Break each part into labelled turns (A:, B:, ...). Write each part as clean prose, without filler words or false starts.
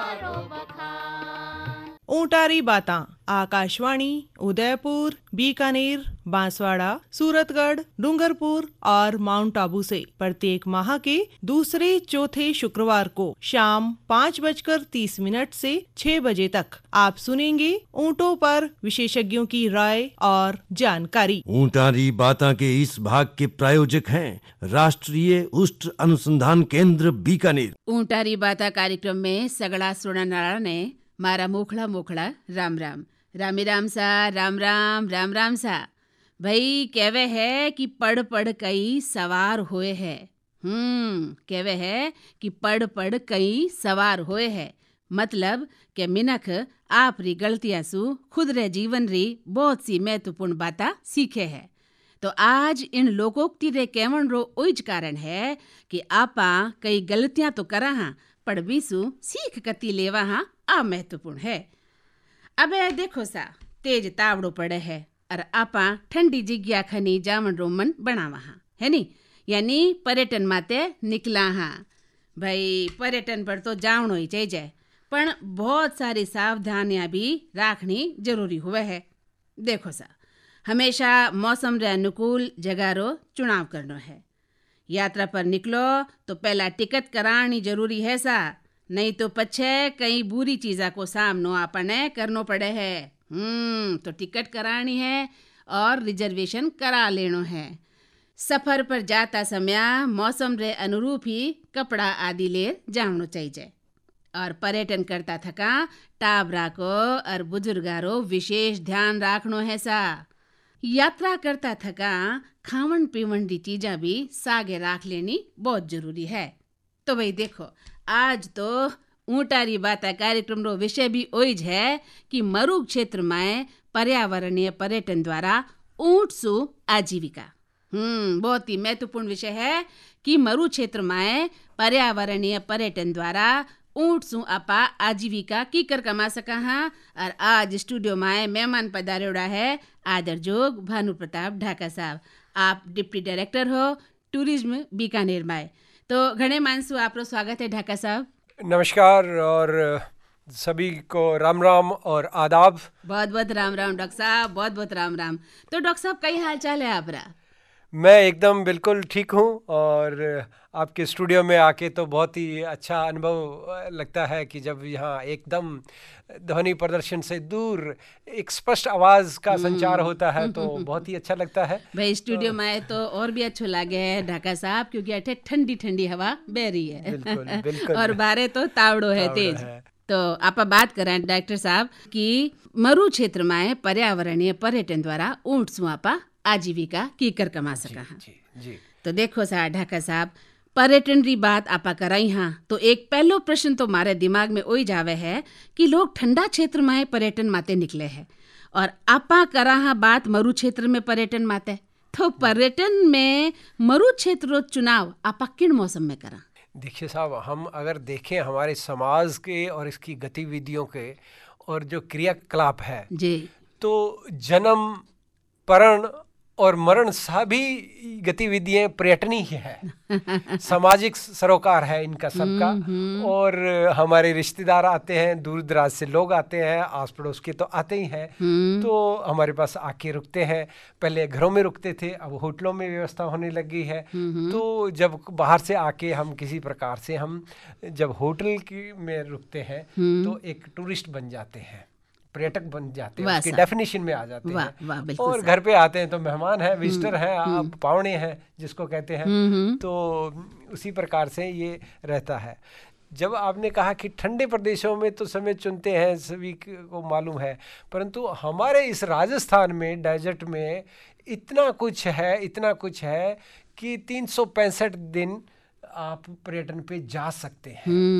A: करो बखान।
B: ऊंटारी बातां आकाशवाणी उदयपुर, बीकानेर, बांसवाड़ा, सूरतगढ़, डूंगरपुर और माउंट आबू से प्रत्येक माह के दूसरे चौथे शुक्रवार को शाम 5:30 से 6 बजे तक आप सुनेंगे ऊंटों पर विशेषज्ञों की राय और जानकारी।
C: ऊंटारी बातां के इस भाग के प्रायोजक हैं राष्ट्रीय उष्ट अनुसंधान केंद्र बीकानेर।
D: ऊंटारी बाता कार्यक्रम में सगड़ा सुननारा ने मारा मोखड़ा मोखड़ा राम राम रामी राम सा राम राम सा। भाई कहवे है कि पढ़ पढ़ कई सवार होए है। कहवे है कि पढ़ पढ़ कई सवार होए है, मतलब के मिनख आप री गलतियां सु खुद रे जीवन री बहुत सी महत्वपूर्ण बातें सीखे है। तो आज इन लोकोक्ति रे केवण रो ओइज कारण है कि आपा कई गलतियां तो करा हाँ पर बीसु सीख कती लेवा हाँ आ महत्वपूर्ण है। अबे देखो सा तेज तावड़ो पड़े है और आपा ठंडी जिग्या खनी जावन रोमन बनावा हाँ है नी, यानी पर्यटन माते निकला हाँ। भाई पर्यटन पर तो जावनो ही चाहिए, पर बहुत सारी सावधानियां भी राखनी जरूरी हुआ है। देखो सा हमेशा मौसम रे अनुकूल जगह रो चुनाव करनो है। यात्रा पर निकलो तो पहला टिकट करानी जरूरी है सा, नहीं तो पछे कई बुरी चीज़ा को सामनो आपने करनो पड़े है। तो टिकट करानी है और रिजर्वेशन करा लेनो है। सफर पर जाता समय मौसम रे अनुरूप ही कपड़ा आदि ले जानो चाहिए। और पर्यटन करता थका टाबरा को और बुजुर्गारो विशेष ध्यान राखनो है सा। यात्रा करता थका खावन पीवन री चीज़ा भी सागे राख लेनी बहुत जरूरी है। तो भाई देखो आज तो ऊंटारी बाता कार्यक्रम रो विषय भी ओइज है कि मरु क्षेत्र में पर्यावरणीय पर्यटन द्वारा ऊंट सु आजीविका। बहुत ही महत्वपूर्ण विषय है कि मरु क्षेत्र में पर्यावरणीय पर्यटन द्वारा ऊंट सु आपा आजीविका की कर कमा सका हाँ। और आज स्टूडियो में मेहमान पधारेड़ा है आदर जोग भानु प्रताप ढाका साहब। आप डिप्टी डायरेक्टर हो टूरिज्म बीकानेर में, तो घणे मानसू आपरो स्वागत है ढाका साहब।
E: नमस्कार और सभी को राम राम और आदाब।
D: बहुत बहुत राम राम डॉक्टर साहब, बहुत बहुत राम राम। तो डॉक्टर साहब कई हाल चाल है आपरा?
E: मैं एकदम बिल्कुल ठीक हूँ और आपके स्टूडियो में आके तो बहुत ही अच्छा अनुभव लगता है कि जब यहाँ एकदम ध्वनि प्रदर्शन से दूर एक स्पष्ट आवाज़ का संचार होता है तो बहुत ही अच्छा लगता है।
D: भाई स्टूडियो में आए तो और भी अच्छो लागे है ढाका साहब, क्योंकि अठे ठंडी ठंडी हवा बह रही है।
E: बिल्कुल बिल्कुल
D: और बारे तो तावड़ो है तेज। तो आप बात करें डॉक्टर साहब कि मरु क्षेत्र में पर्यावरणीय पर्यटन द्वारा ऊंट सु आपा आजीविका की कर कमा सका हाँ।
E: जी।
D: तो देखो सा ढाका साहब पर्यटन री बात आपा कराई हाँ तो एक पहलो प्रश्न तो मारे दिमाग में ओई जावे है कि लोग ठंडा क्षेत्र में पर्यटन माते निकले हैं और आपा करा हाँ बात मरु क्षेत्र में पर्यटन माते। तो पर्यटन में मरु क्षेत्र चुनाव आपा किन मौसम में करा?
E: देखिए साहब, हम अगर देखें हमारे समाज के और इसकी गतिविधियों के और जो क्रियाकलाप है
D: जी, तो
E: जन्म परण और मरण सभी गतिविधियां पर्यटनी ही है। सामाजिक सरोकार है इनका सबका। और हमारे रिश्तेदार आते हैं, दूर दराज से लोग आते हैं, आस पड़ोस के तो आते ही हैं। तो हमारे पास आके रुकते हैं। पहले घरों में रुकते थे, अब होटलों में व्यवस्था होने लगी है। तो जब बाहर से आके हम किसी प्रकार से हम जब होटल में रुकते हैं तो एक टूरिस्ट बन जाते हैं, पर्यटक बन जाते हैं, उसकी डेफिनेशन में आ जाते हैं। और घर पे आते हैं तो मेहमान हैं, विजिटर हैं, आप पावणे हैं जिसको कहते हैं। तो उसी प्रकार से ये रहता है। जब आपने कहा कि ठंडे प्रदेशों में तो समय चुनते हैं, सभी को मालूम है, परंतु हमारे इस राजस्थान में डेजर्ट में इतना कुछ है कि 365 दिन आप पर्यटन पे जा सकते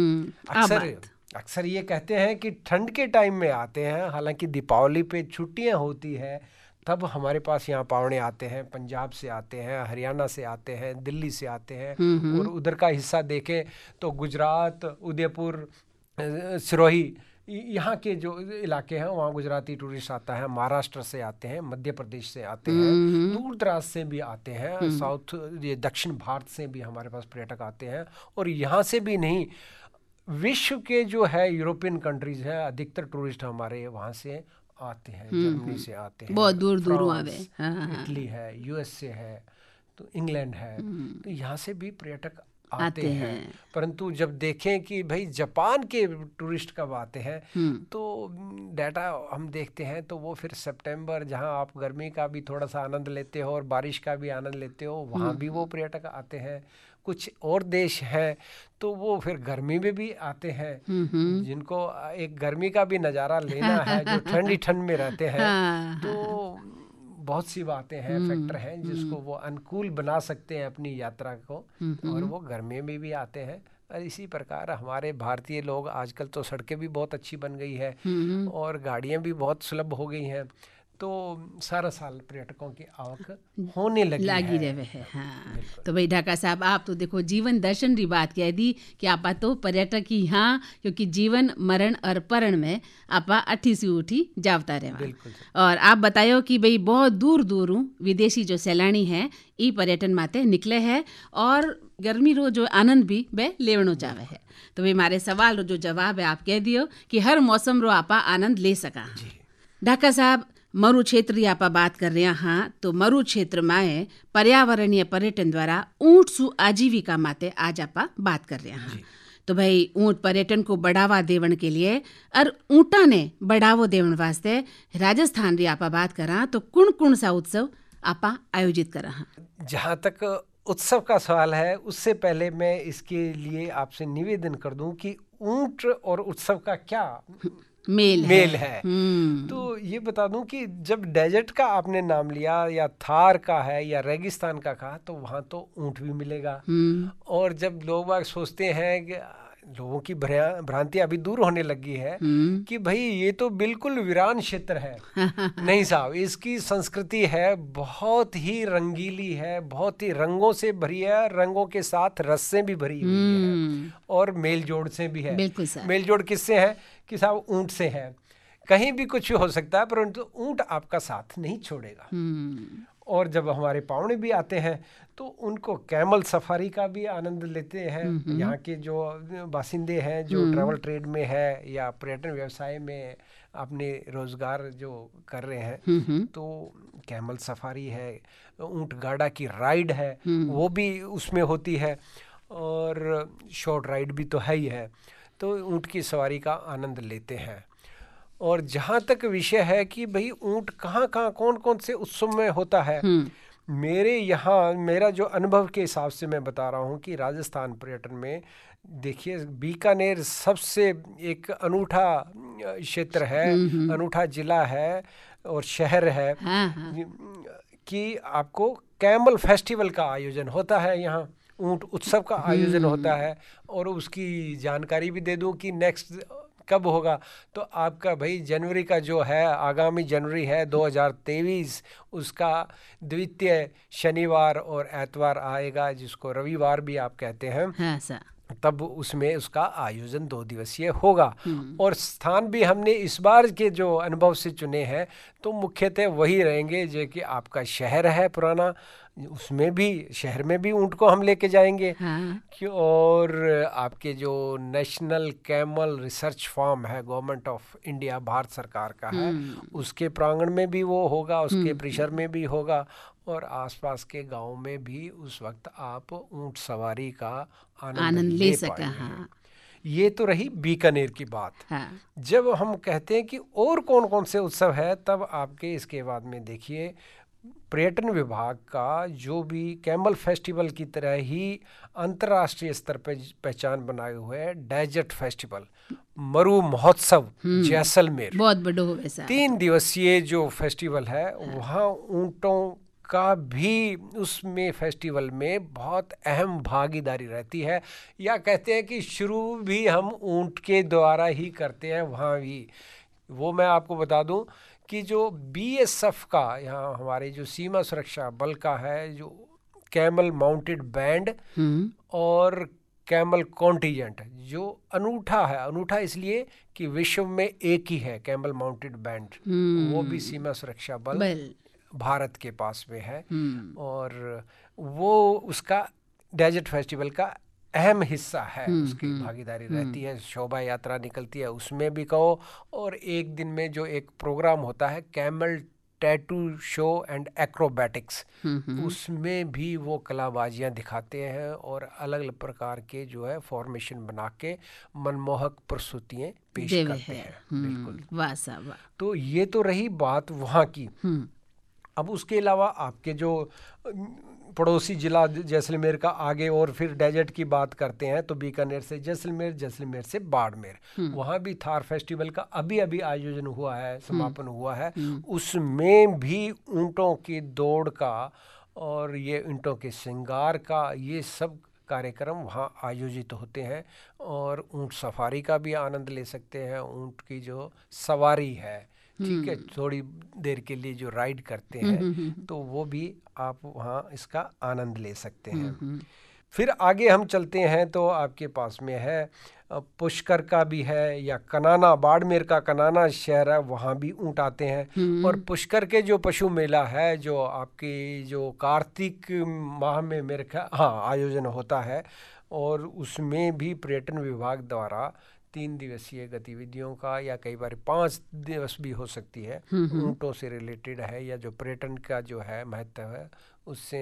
E: हैं। अक्सर ये कहते हैं कि ठंड के टाइम में आते हैं, हालांकि दीपावली पे छुट्टियां होती है तब हमारे पास यहाँ पावणे आते हैं, पंजाब से आते हैं, हरियाणा से आते हैं, दिल्ली से आते हैं। और उधर का हिस्सा देखें तो गुजरात, उदयपुर, सिरोही, यहाँ के जो इलाके हैं वहाँ गुजराती टूरिस्ट आता है, महाराष्ट्र से आते हैं, मध्य प्रदेश से आते हैं, दूर दराज से भी आते हैं, साउथ ये दक्षिण भारत से भी हमारे पास पर्यटक आते हैं। और यहाँ से भी नहीं, विश्व के जो है यूरोपियन कंट्रीज है, अधिकतर टूरिस्ट हमारे वहाँ से आते हैं, जर्मनी से आते हैं,
D: बहुत दूर दूर आवे,
E: इटली है, यूएसए है, तो इंग्लैंड है, तो यहाँ से भी पर्यटक आते हैं। परंतु जब देखें कि भाई जापान के टूरिस्ट कब आते हैं, तो डाटा हम देखते हैं तो वो फिर सितंबर, जहां आप गर्मी का भी थोड़ा सा आनंद लेते हो और बारिश का भी आनंद लेते हो, वहां भी वो पर्यटक आते हैं। कुछ और देश हैं तो वो फिर गर्मी में भी आते हैं, जिनको एक गर्मी का भी नज़ारा लेना है, जो ठंडी ठंड में रहते हैं, तो बहुत सी बातें हैं, फैक्टर हैं जिसको वो अनुकूल बना सकते हैं अपनी यात्रा को, और वो गर्मी में भी आते हैं। और इसी प्रकार हमारे भारतीय लोग, आजकल तो सड़कें भी बहुत अच्छी बन गई है और गाड़ियां भी बहुत सुलभ हो गई हैं, तो सारा साल पर्यटकों की आवक होने लगी
D: रहे है। हाँ, तो भाई ढाका साहब, आप तो देखो जीवन दर्शन की बात कह दी कि आपा तो पर्यटक ही, हाँ, क्योंकि जीवन मरण और परण में आपा अठी से उठी जावता रहे। और आप बतायो कि भाई बहुत दूर दूर विदेशी जो सैलानी है ई पर्यटन माते निकले है और गर्मी रो जो आनंद भी वे लेवनो चाहे है। तो भाई हमारे सवाल रो जो जवाब है आप कह दियो कि हर मौसम रो आपा आनंद ले सका। ढाका साहब, मरु क्षेत्र की आप बात कर रहे हैं, हाँ, तो मरु क्षेत्र में पर्यावरणीय पर्यटन द्वारा ऊँट सु आजीविका माते आज आप बात कर रहे हैं। तो भाई ऊँट पर्यटन को बढ़ावा देवन के लिए और ऊँटा ने बढ़ावो देवन वास्ते राजस्थान री आप बात करा तो कौन सा उत्सव आप आयोजित करा?
E: जहाँ तक उत्सव का सवाल है, उससे पहले मैं इसके लिए आपसे निवेदन कर दूं कि ऊँट और उत्सव का क्या मेल है। तो ये बता दूं कि जब डेजर्ट का आपने नाम लिया या थार का है या रेगिस्तान का कहा, तो वहाँ तो ऊँट भी मिलेगा। और जब लोग बाग सोचते हैं कि लोगों की भ्रांति अभी दूर होने लगी है कि भाई ये तो बिल्कुल वीरान क्षेत्र है। नहीं साहब, इसकी संस्कृति है बहुत ही रंगीली है, बहुत ही रंगों से भरी है, रंगों के साथ रस से भी भरी हुई है और मेल जोड़ से भी है। मेल जोड़ किससे है कि साहब ऊँट से है। कहीं भी कुछ हो सकता है, परंतु ऊँट आपका साथ नहीं छोड़ेगा। और जब हमारे पावने भी आते हैं तो उनको कैमल सफारी का भी आनंद लेते हैं। यहाँ के जो बासिंदे हैं, जो ट्रैवल ट्रेड में है या पर्यटन व्यवसाय में अपने रोजगार जो कर रहे हैं, तो कैमल सफारी है, ऊँट गाड़ा की राइड है, वो भी उसमें होती है, और शॉर्ट राइड भी तो है ही है। तो ऊँट की सवारी का आनंद लेते हैं। और जहाँ तक विषय है कि भाई ऊँट कहाँ कौन से उत्सव में होता है, मेरे यहाँ मेरा जो अनुभव के हिसाब से मैं बता रहा हूँ कि राजस्थान पर्यटन में देखिए बीकानेर सबसे एक अनूठा क्षेत्र है, अनूठा जिला है और शहर है। कि आपको कैमल फेस्टिवल का आयोजन होता है, यहाँ ऊँट उत्सव का आयोजन होता है। और उसकी जानकारी भी दे दूँ कि नेक्स्ट कब होगा, तो आपका भाई जनवरी का जो है, आगामी जनवरी है 2023, उसका द्वितीय शनिवार और एतवार आएगा, जिसको रविवार भी आप कहते हैं।
D: हाँ सर।
E: तब उसमें उसका आयोजन 2 दिवसीय होगा। और स्थान भी हमने इस बार के जो अनुभव से चुने हैं तो मुख्यतः वही रहेंगे जो कि आपका शहर है पुराना, उसमें भी शहर में भी ऊँट को हम लेके जाएंगे। और आपके जो नेशनल कैमल रिसर्च फार्म है, गवर्नमेंट ऑफ इंडिया, भारत सरकार का है, उसके प्रांगण में भी वो होगा, उसके परिसर में भी होगा। और आसपास के गांव में भी उस वक्त आप ऊँट सवारी का आनंद ले सकें। ये तो रही बीकानेर की बात। जब हम कहते हैं कि और कौन से उत्सव है, तब आपके इसके बाद में देखिए पर्यटन विभाग का जो भी कैमल फेस्टिवल की तरह ही अंतर्राष्ट्रीय स्तर पर पहचान बनाए हुए है डेजर्ट फेस्टिवल, मरु महोत्सव जैसलमेर,
D: बहुत बड़ा हो वैसा
E: 3 दिवसीय जो फेस्टिवल है। वहाँ ऊँटों का भी उसमें फेस्टिवल में बहुत अहम भागीदारी रहती है, या कहते हैं कि शुरू भी हम ऊँट के द्वारा ही करते हैं वहाँ भी। वो मैं आपको बता दूं कि जो बीएसएफ का, यहाँ हमारे जो सीमा सुरक्षा बल का है, जो कैमल माउंटेड बैंड और कैमल कॉन्टिजेंट, जो अनूठा है, अनूठा इसलिए कि विश्व में एक ही है कैमल माउंटेड बैंड, वो भी सीमा सुरक्षा बल भारत के पास में है। और वो उसका डेजर्ट फेस्टिवल का अहम हिस्सा है, उसकी भागीदारी रहती है। शोभा यात्रा निकलती है, उसमें भी कहो, और एक दिन में जो एक प्रोग्राम होता है camel tattoo show and acrobatics, उसमें भी वो कलाबाजियां दिखाते हैं और अलग अलग प्रकार के जो है फॉर्मेशन बना के मनमोहक प्रस्तुतियां पेश करते हैं। बिल्कुल,
D: वाह साहब वाह।
E: तो ये तो रही बात वहाँ की। अब उसके अलावा आपके जो पड़ोसी जिला जैसलमेर का आगे और फिर डेजर्ट की बात करते हैं तो बीकानेर से जैसलमेर, जैसलमेर से बाड़मेर, वहाँ भी थार फेस्टिवल का अभी अभी आयोजन हुआ है, समापन हुआ है। उसमें भी ऊंटों की दौड़ का और ये ऊंटों के श्रृंगार का ये सब कार्यक्रम वहाँ आयोजित होते हैं, और ऊंट सफारी का भी आनंद ले सकते हैं। ऊंट की जो सवारी है, ठीक है, थोड़ी देर के लिए जो राइड करते हैं, तो वो भी आप वहाँ इसका आनंद ले सकते हैं। फिर आगे हम चलते हैं तो आपके पास में है पुष्कर का भी है, या कनाना, बाड़मेर का कनाना शहर है, वहाँ भी ऊँट आते हैं। और पुष्कर के जो पशु मेला है जो आपकी जो कार्तिक माह में मेरे ख्याल आयोजन होता है, और उसमें भी पर्यटन विभाग द्वारा 3 दिवसीय गतिविधियों का, या कई बार 5 दिवस भी हो सकती है, ऊँटों से रिलेटेड है, या जो पर्यटन का जो है महत्व है उससे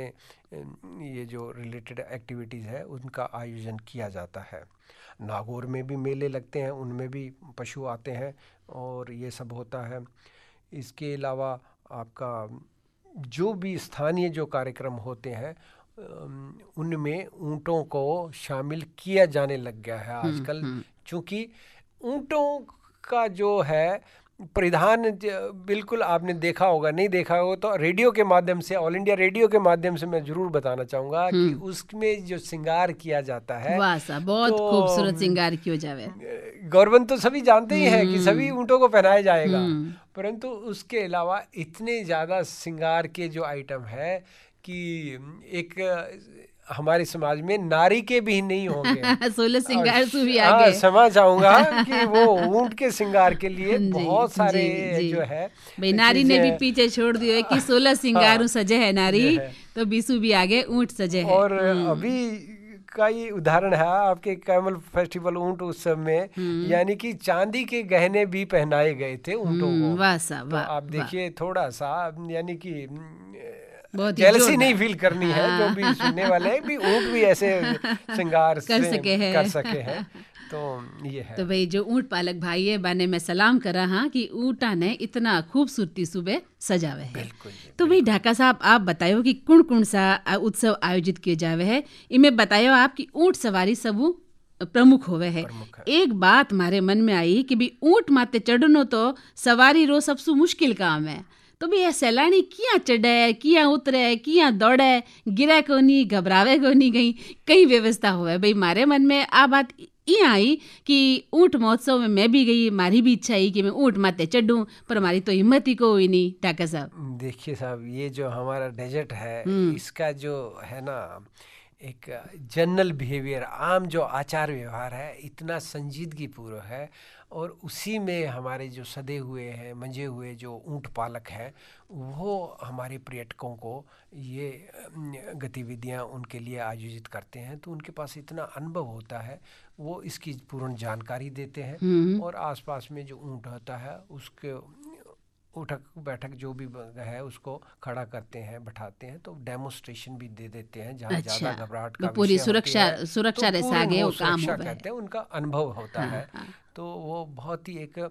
E: ये जो रिलेटेड एक्टिविटीज़ है उनका आयोजन किया जाता है। नागौर में भी मेले लगते हैं, उनमें भी पशु आते हैं और ये सब होता है। इसके अलावा आपका जो भी स्थानीय जो कार्यक्रम होते हैं उनमें ऊँटों को शामिल किया जाने लग गया है आजकल, क्योंकि ऊँटों का जो है परिधान बिल्कुल आपने देखा होगा, नहीं देखा होगा तो रेडियो के माध्यम से, ऑल इंडिया रेडियो के माध्यम से मैं जरूर बताना चाहूँगा कि उसमें जो श्रृंगार किया जाता है,
D: वाह साहब, बहुत
E: तो
D: खूबसूरत श्रृंगार किया जावे।
E: गवर्नमेंट तो सभी जानते ही है कि सभी ऊँटों को पहनाया जाएगा, परंतु उसके अलावा इतने ज़्यादा श्रृंगार के जो आइटम है कि एक हमारे समाज में नारी के भी नहीं होंगे
D: 16 श्रृंगार से भी आगे।
E: समझ चाहूंगा कि वो ऊंट के श्रृंगार के लिए बहुत सारे जो है
D: भाई नारी ने भी पीछे छोड़ दियो है कि 16 श्रृंगारों सजे है नारी, तो बीसू भी आगे ऊंट सजे है।
E: और अभी का ये उदाहरण है आपके कैमल फेस्टिवल ऊंट उत्सव में, यानी कि चांदी के गहने भी पहनाए गए थे ऊंटों को।
D: वाह साहब,
E: तो आप देखिए थोड़ा सा, यानी कि
D: जेलसी
E: नहीं फील करनी है जो भी सुनने वाले हैं, भी ऊँट भी ऐसे श्रृंगार कर सके हैं तो ये है।
D: तो भाई जो ऊँट पालक भाई है बाने में सलाम करा हाँ कि ऊँटा ने इतना खूबसूरती सुबह सजावे है। तो भाई ढाका साहब आप बतायो कि कौन कौन सा उत्सव आयोजित किए जावे है, इनमें बतायो आप कि ऊँट सवारी सबू प्रमुख होवे है। एक बात हमारे मन में आई कि भी ऊँट माते चढ़नो तो सवारी रो सबसे मुश्किल काम है, तो भी यह सैलानी किया चढ़े, किया उतरे, किया दौड़े, गिरा को नहीं, घबरावे को नहीं, कहीं व्यवस्था हुआ। भाई मारे मन में आ बात ये आई कि ऊँट महोत्सव में मैं भी गई, मारी भी इच्छा आई कि मैं ऊँट माते चढ़ूं, पर हमारी तो हिम्मत ही को हुई नहीं। ढाका साहब
E: देखिए साहब, ये जो हमारा डेजर्ट है इसका जो है ना एक जनरल बिहेवियर, आम जो आचार व्यवहार है इतना संजीदगी पूर्व है, और उसी में हमारे जो सदे हुए हैं, मंजे हुए जो ऊँट पालक हैं, वो हमारे पर्यटकों को ये गतिविधियां उनके लिए आयोजित करते हैं, तो उनके पास इतना अनुभव होता है, वो इसकी पूर्ण जानकारी देते हैं, और आसपास में जो ऊँट होता है उसके उठक बैठक जो भी है उसको खड़ा करते हैं, बैठाते हैं, तो डेमोस्ट्रेशन भी दे देते हैं जहाँ ज़्यादा घबराहट का
D: पूरी सुरक्षा रे आगे वो काम होता है,
E: कहते हैं, उनका अनुभव होता है। तो वो बहुत ही एक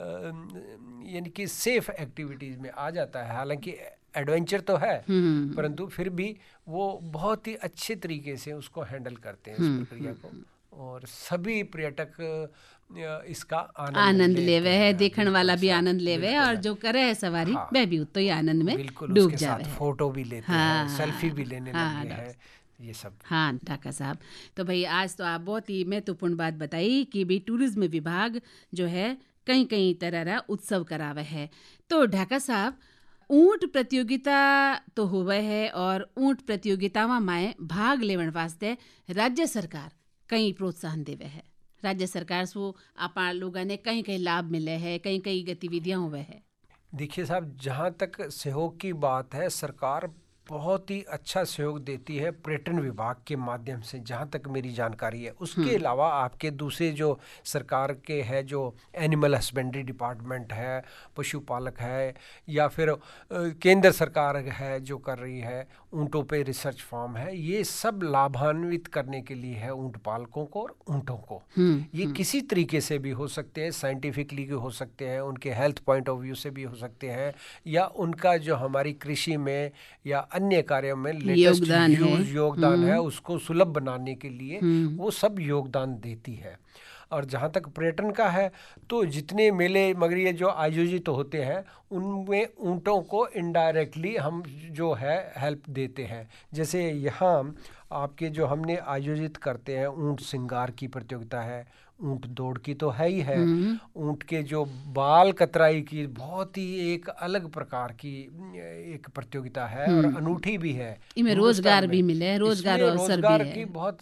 E: यानी कि सेफ एक्टिविटीज़ में आ जाता है। हालांकि एडवेंचर तो है, परंतु फिर भी वो बहुत ही अच्छे तरीके से उसको हैंडल करते हैं इस प्रक्रिया को, और सभी पर्यटक इसका आनंद
D: लेवे है, देखने वाला भी आनंद लेवे, और जो करे है सवारी वह भी तो आनंद में डूब जावे,
E: फोटो भी लेते हैं, सेल्फी भी लेने लगे हैं, ये सब।
D: हाँ ढाका साहब, तो भाई आज तो आप बहुत ही महत्वपूर्ण बात बताई कि भी टूरिज्म विभाग जो है कई कई तरह उत्सव करावे है। तो ढाका साहब ऊँट प्रतियोगिता तो हुए है, और ऊँट प्रतियोगिता में भाग लेवन वास्ते राज्य सरकार कई प्रोत्साहन देवे है। राज्य सरकार से अपना लोगों ने कई कई लाभ मिले हैं, कई कई गतिविधियां हुए हैं।
E: देखिए साहब, जहाँ तक सहयोग की बात है, सरकार बहुत ही अच्छा सहयोग देती है पर्यटन विभाग के माध्यम से, जहाँ तक मेरी जानकारी है। उसके अलावा आपके दूसरे जो सरकार के है, जो एनिमल हस्बेंड्री डिपार्टमेंट है, पशुपालक है, या फिर केंद्र सरकार है जो कर रही है, ऊँटों पे रिसर्च फार्म है, ये सब लाभान्वित करने के लिए है ऊँट पालकों को और ऊँटों को। ये किसी तरीके से भी हो सकते हैं, साइंटिफिकली भी हो सकते हैं, उनके हेल्थ पॉइंट ऑफ व्यू से भी हो सकते हैं, या उनका जो हमारी कृषि में या अन्य कार्यों में लेटेस्ट योगदान है उसको सुलभ बनाने के लिए वो सब योगदान देती है। और जहाँ तक पर्यटन का है, तो जितने मेले मगरिये जो आयोजित होते हैं उनमें ऊँटों को इनडायरेक्टली हम जो है हेल्प देते हैं। जैसे यहाँ आपके जो हमने आयोजित करते हैं, ऊँट श्रृंगार की प्रतियोगिता है, ऊँट दौड़ की तो है ही है, ऊँट के जो बाल कतराई की बहुत ही एक अलग प्रकार की एक प्रतियोगिता है और अनूठी भी है।
D: इनमें रोजगार भी मिले, रोजगार अवसर भी है,
E: की बहुत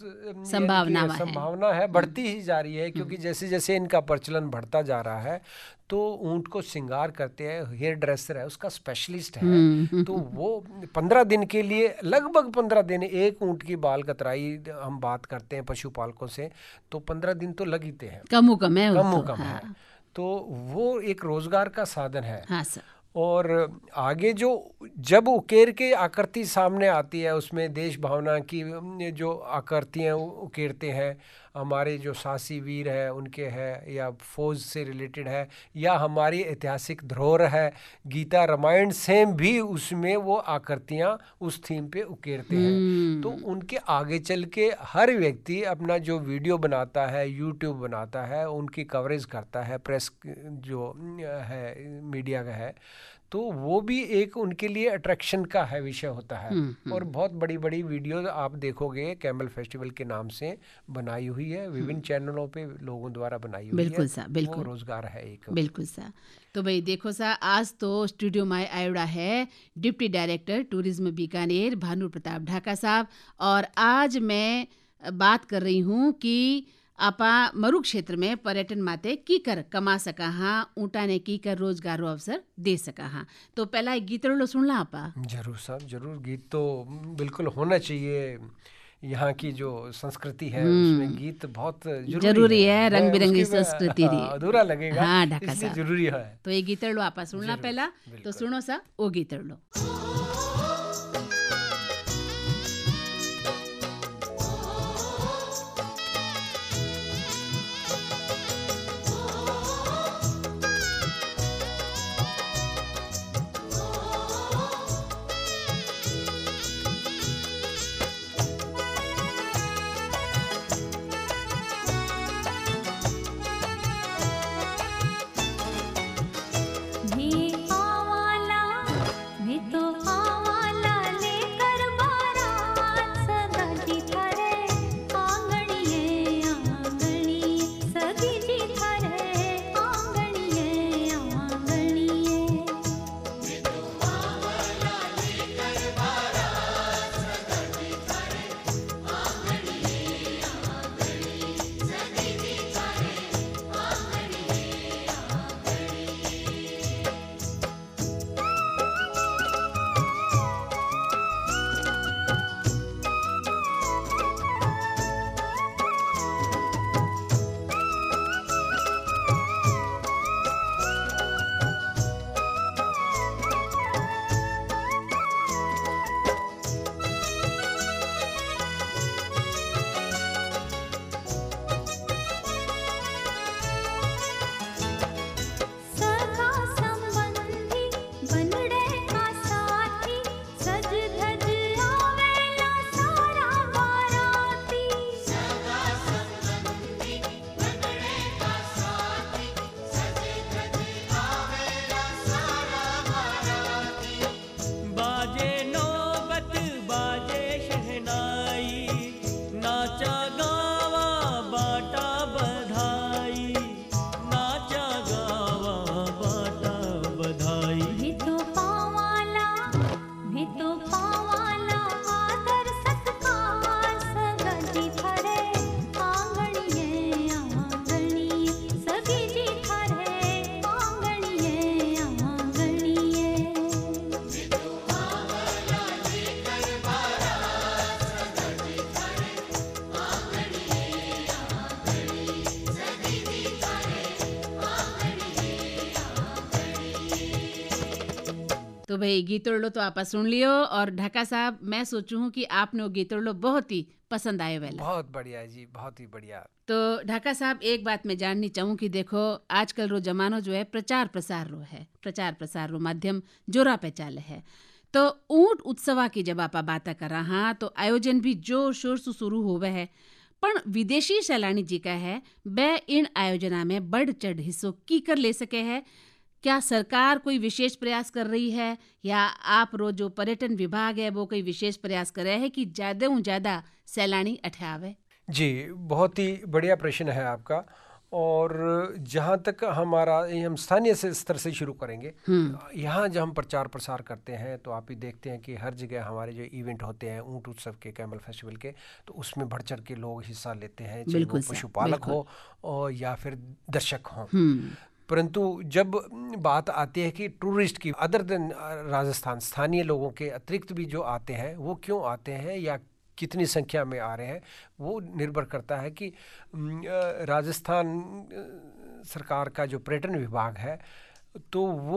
D: संभावना
E: है, बढ़ती ही जा रही है, क्योंकि जैसे जैसे इनका प्रचलन बढ़ता जा रहा है तो ऊँट को श्रृंगार करते हैं, हेयर ड्रेसर है उसका स्पेशलिस्ट है, तो वो 15 दिन के लिए, लगभग 15 दिन एक ऊँट की बाल कतराई हम बात करते हैं पशुपालकों से, तो 15 दिन तो लगते हैं,
D: कम
E: है। तो वो एक रोजगार का साधन है।
D: हाँ सर।
E: और आगे जो जब उकेर के आकृति सामने आती है, उसमें देश भावना की जो आकृतियाँ उकेरते हैं, हमारे जो साहसी वीर है उनके है, या फौज से रिलेटेड है, या हमारी ऐतिहासिक धरोहर है, गीता रामायण से भी उसमें वो आकृतियाँ उस थीम पे उकेरते हैं। तो उनके आगे चल के हर व्यक्ति अपना जो वीडियो बनाता है, यूट्यूब बनाता है, उनकी कवरेज करता है, प्रेस जो है मीडिया का है, तो वो भी एक उनके लिए अट्रैक्शन का है विषय होता है। और बहुत बड़ी बड़ी वीडियो आप देखोगे कैमल फेस्टिवल के नाम से बनाई हुई है, विभिन्न चैनलों पे लोगों द्वारा बनाई हुई
D: बिल्कुल
E: है।
D: सा, बिल्कुल,
E: वो रोजगार है एक।
D: बिल्कुल सा। तो भाई देखो सा, आज तो स्टूडियो में आयोड़ा है deputy director tourism Bikaner Bhanu Pratap Dhaka साहब, और आज मैं बात कर रही हूँ कि आपा मरु क्षेत्र में पर्यटन माते की कर कमा सका हाँ, ऊँटा ने की कर रोजगारो अवसर दे सका हाँ। तो पहला एक गीत लो सुन ला आपा।
E: जरूर साहब, जरूर, गीत तो बिल्कुल होना चाहिए। यहाँ की जो संस्कृति है उसमें गीत बहुत
D: जरूरी है, रंग बिरंगी संस्कृति
E: अधूरा लगेगा,
D: हाँ ढाका
E: इसलिए
D: साहब
E: जरूरी है।
D: तो ये गीत लो आपा सुनना पहला, तो सुनो सा वो गीत लो।
A: भी आवाला भी तो
D: तो भाई गीतोड़लो तो आपा सुन लियो। और ढाका साहब, मैं सोचूं हूँ कि आपने वो गीतोड़लो बहुत ही पसंद आए वाला।
E: बहुत बढ़िया जी, बहुत ही बढ़िया।
D: तो ढाका साहब, एक बात मैं जाननी चाहूँ कि देखो आजकल रो जमानो जो है प्रचार प्रसार रो है, प्रचार प्रसार रो माध्यम जोरा पे चाले है। तो ऊंट उत्सवा की जब आपा बात कर रहा तो आयोजन भी जोर शोर से शुरू होवे है, पण विदेशी सैलानी जी का है वे इन आयोजना में बढ़ चढ़ हिस्सों की कर ले सके है। क्या सरकार कोई विशेष प्रयास कर रही है या आप रो जो पर्यटन विभाग है वो कोई विशेष प्रयास कर रहे हैं कि ज्यादा से ज्यादा सैलानी अठे आवे?
E: जी, बहुत ही बढ़िया प्रश्न है आपका। और जहाँ तक हमारा हम स्थानीय से स्तर से शुरू करेंगे। यहाँ जब हम प्रचार प्रसार करते हैं तो आप ही देखते हैं कि हर जगह हमारे जो इवेंट होते हैं ऊंट उत्सव के, कैमल फेस्टिवल के, तो उसमें बढ़ चढ़ के लोग हिस्सा लेते हैं, चाहे वो पशुपालक हो और या फिर दर्शक हों। परंतु जब बात आती है कि टूरिस्ट की, अदर देन राजस्थान, स्थानीय लोगों के अतिरिक्त भी जो आते हैं वो क्यों आते हैं या कितनी संख्या में आ रहे हैं, वो निर्भर करता है कि राजस्थान सरकार का जो पर्यटन विभाग है तो वो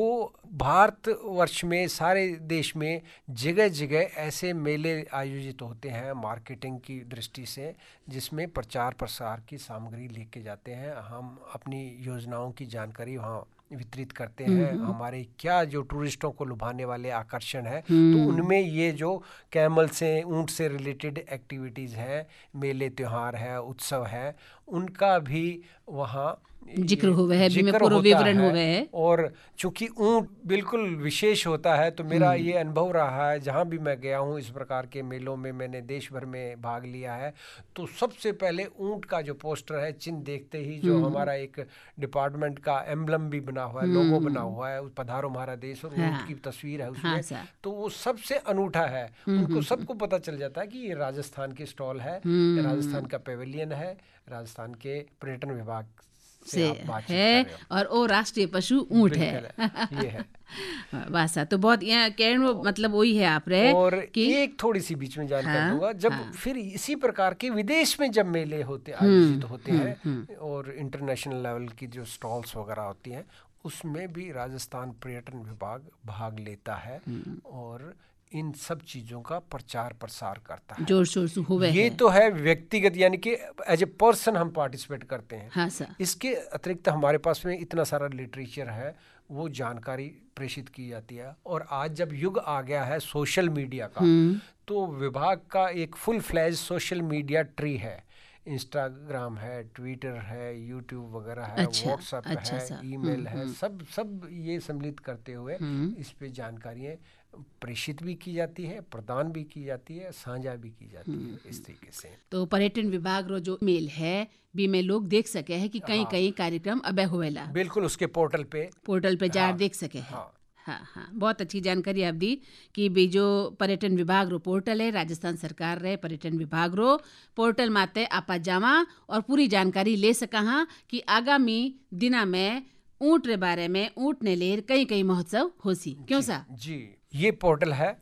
E: भारतवर्ष में, सारे देश में जगह जगह ऐसे मेले आयोजित होते हैं मार्केटिंग की दृष्टि से, जिसमें प्रचार प्रसार की सामग्री लेके जाते हैं। हम अपनी योजनाओं की जानकारी वहाँ वितरित करते हैं। हमारे क्या जो टूरिस्टों को लुभाने वाले आकर्षण है, तो उनमें ये जो कैमल से, ऊंट से रिलेटेड एक्टिविटीज़ हैं, मेले त्योहार है, उत्सव है, उनका भी वहाँ
D: जिक्र हुआ है, पूरा विवरण हुआ है।
E: और चूंकि ऊंट बिल्कुल विशेष होता है तो मेरा ये अनुभव रहा है, जहाँ भी मैं गया हूँ इस प्रकार के मेलों में, मैंने देश भर में भाग लिया है, तो सबसे पहले ऊंट का जो पोस्टर है, चिन्ह देखते ही जो हमारा एक डिपार्टमेंट का एम्बलम भी बना हुआ है, लोगो बना हुआ है, पधारो हमारा देश, और ऊंट की तस्वीर है उसमें, तो वो सबसे अनूठा है। उनको सबको पता चल जाता है कि ये राजस्थान की स्टॉल है, राजस्थान का पेविलियन है, राजस्थान के पर्यटन विभाग से
D: है, और वो राष्ट्रीय पशु ऊंट है।
E: ये है
D: वासा। तो बहुत यहाँ कहने मतलब वही है आप रहे।
E: और कि एक थोड़ी सी बीच में जानकारी दूंगा, जब फिर इसी प्रकार के विदेश में जब मेले होते आयोजित होते हैं और इंटरनेशनल लेवल की जो स्टॉल्स वगैरह होती हैं, उसमें भी राजस्थान पर्यटन विभाग भाग लेता है और इन सब चीजों का प्रचार प्रसार करता है,
D: जोर शोर से हुए
E: ये
D: है।
E: तो है व्यक्तिगत, यानी कि एज ए पर्सन हम पार्टिसिपेट करते हैं।
D: हाँ सर।
E: इसके अतिरिक्त हमारे पास में इतना सारा लिटरेचर है, वो जानकारी प्रेषित की जाती है। और आज जब युग आ गया है सोशल मीडिया का, तो विभाग का एक full fledged social media tree है। इंस्टाग्राम है, ट्विटर है, यूट्यूब वगैरह है, व्हाट्सएप है, ईमेल है, सब ये सम्मिलित करते हुए इस पे जानकारियाँ प्रेषित भी की जाती है, प्रदान भी की जाती है, साझा भी की जाती है, इस तरीके से।
D: तो पर्यटन विभाग रो जो मेल है भी में लोग देख सके हैं कि कई कई कार्यक्रम अबे हुएला।
E: बिल्कुल, उसके पोर्टल पे
D: जा देख सके हैं। हाँ, बहुत अच्छी जानकारी आप दी कि भी जो पर्यटन विभाग रो पोर्टल है, राजस्थान सरकार रे पर्यटन विभाग रो पोर्टल माते आपा जावा और पूरी जानकारी ले सका हाँ कि आगामी दिना में ऊंट रे बारे में, ऊंट ने लेर कई महोत्सव होसी। क्यों सा?
E: जी, ये पोर्टल है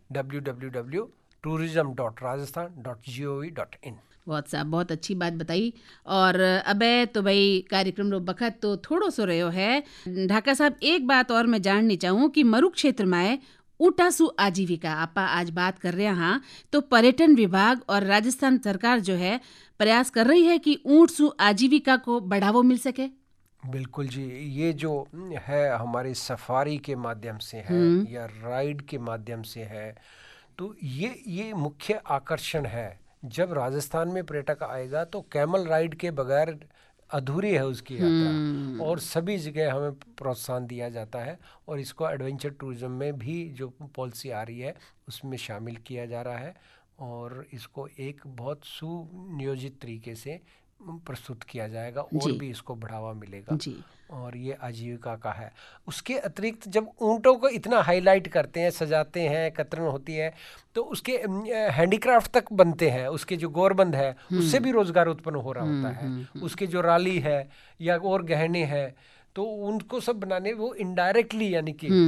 E: www.tourism.rajasthan.gov.in।
D: बहुत अच्छी बात बताई। और अबे तो भाई कार्यक्रम रो बखत तो थोड़ो सो रहो है। ढाका साहब, एक बात और मैं जाननी चाहूँ कि मरु क्षेत्र में ऊँटासु आजीविका आपा आज बात कर रहे हैं, तो पर्यटन विभाग और राजस्थान सरकार जो है प्रयास कर रही है कि ऊँटसु आजीविका को बढ़ावा मिल सके।
E: बिल्कुल जी, ये जो है हमारी सफारी के माध्यम से है या राइड के माध्यम से है, तो ये मुख्य आकर्षण है। जब राजस्थान में पर्यटक आएगा तो कैमल राइड के बगैर अधूरी है उसकी यात्रा, और सभी जगह हमें प्रोत्साहन दिया जाता है और इसको एडवेंचर टूरिज्म में भी जो पॉलिसी आ रही है उसमें शामिल किया जा रहा है और इसको एक बहुत सुनियोजित तरीके से प्रस्तुत किया जाएगा और भी इसको बढ़ावा मिलेगा जी। और ये आजीविका का है। उसके अतिरिक्त जब ऊँटों को इतना हाईलाइट करते हैं, सजाते हैं, कतरन होती है, तो उसके हैंडीक्राफ्ट तक बनते हैं, उसके जो गोरबंद है उससे भी रोजगार उत्पन्न हो रहा होता है, उसके जो राली है या और गहने हैं, तो उनको सब बनाने वो इनडायरेक्टली यानी कि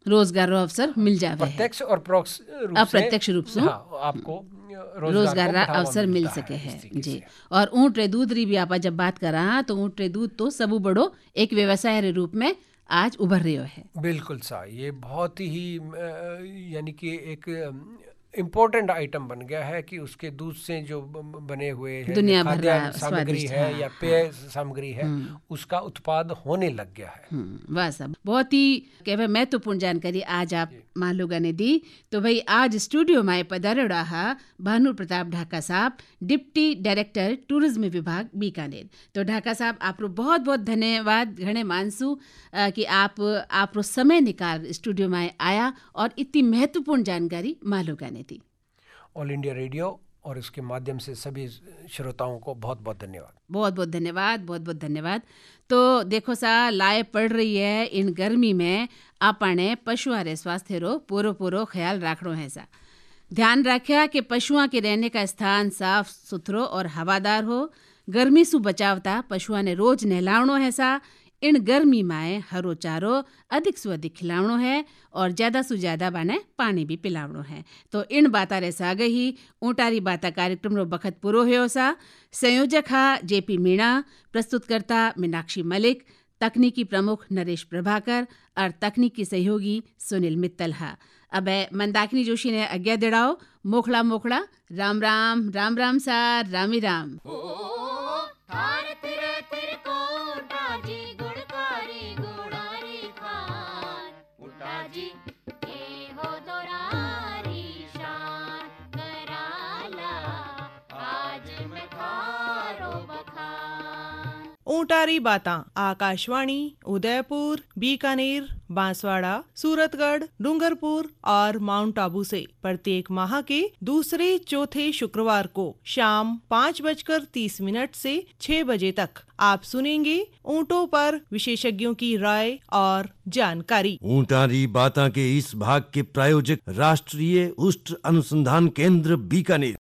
D: रोजगार रो अवसर मिल जावे है।
E: प्रत्यक्ष और परोक्ष रूप से,
D: अप्रत्यक्ष रूप से
E: हाँ, आपको
D: रोजगार
E: को
D: रा
E: बढ़ावा
D: अवसर मिल
E: मिलता
D: सके
E: है
D: है
E: इस तरीके
D: जी।
E: से।
D: और ऊँट रे दूध री भी आपा जब बात करा तो ऊँट रे दूध तो सबू बड़ो एक व्यवसाय रे रूप में आज उभर रही है।
E: बिल्कुल सा, ये बहुत ही यानी कि एक इम्पोर्टेंट आइटम बन गया है कि उसके दूध से जो बने हुए हैं
D: दुनिया भर
E: खाद्य
D: रा
E: सामग्री
D: स्वादिष्ट,
E: है
D: हाँ,
E: या पेय सामग्री है, उसका उत्पाद होने लग गया है।
D: वाह साहब, बहुत ही कहवे महत्वपूर्ण जानकारी आज आप मान लोगों ने दी। तो भाई आज स्टूडियो में पधारे रहा भानु प्रताप ढाका साहब, डिप्टी डायरेक्टर टूरिज्म विभाग बीकानेर। तो ढाका साहब आप बहुत बहुत धन्यवाद घणे मानसू कि आप समय निकाल स्टूडियो में आया और इतनी महत्वपूर्ण जानकारी मालूम ने दी।
E: ऑल इंडिया रेडियो और इसके माध्यम से सभी श्रोताओं को बहुत बहुत धन्यवाद।
D: बहुत बहुत धन्यवाद, बहुत बहुत धन्यवाद। तो देखो सा लाए पड़ रही है इन गर्मी में आपने पशुओं रे स्वास्थ्य रो पूरो ख्याल रखनो है सा। ध्यान रखा कि पशुओं के रहने का स्थान साफ सुथरो और हवादार हो। गर्मी से बचावता पशुओं ने रोज नहलावनो है सा। इन गर्मी में हरो चारो अधिक से अधिक खिलावनो है और ज़्यादा से ज़्यादा बाने पानी भी पिलावनो है। तो इन बाता रे सागे ही ऊँटारी बाता कार्यक्रम रो बखत पूरो हो सा। संयोजक हा जेपी मीणा, प्रस्तुतकर्ता मीनाक्षी मलिक, तकनीकी प्रमुख नरेश प्रभाकर और तकनीकी सहयोगी सुनील मित्तल हा। अब मंदाकिनी जोशी ने आज्ञा दिड़ाओ। मोखड़ा मोखड़ा, राम राम, राम राम सा, रामी राम।
A: भारत रत्न को उठाजी गुणकारी गुणारी खान उठाजी ए हो दोरारी शान कराला आज मैं थारो बखान।
B: ऊँटारी बातां आकाशवाणी उदयपुर, बीकानेर, बांसवाड़ा, सूरतगढ़, डूंगरपुर और माउंट आबू से प्रत्येक माह के दूसरे चौथे शुक्रवार को शाम 5:30 से 6 बजे तक आप सुनेंगे ऊँटों पर विशेषज्ञों की राय और जानकारी।
C: ऊँटारी बातां के इस भाग के प्रायोजक राष्ट्रीय उष्ट अनुसंधान केंद्र बीकानेर।